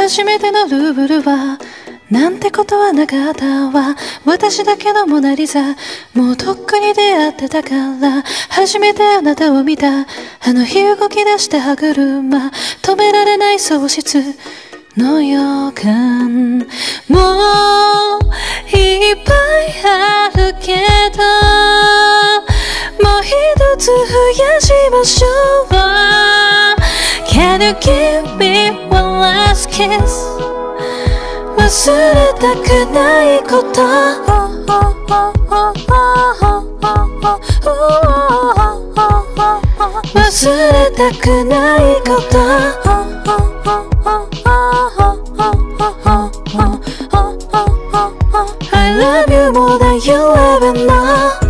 初めてのルーブルはなんてことはなかったわ。私だけのモナリザ、もうとっくに出会ってたから。初めてあなたを見たあの日動き出した歯車、止められない喪失の予感。もういっぱいあるけど、もう一つ増やしましょう。 Can you give me one last kiss? 忘れたくないこと忘れたくないことI love you more than you ever know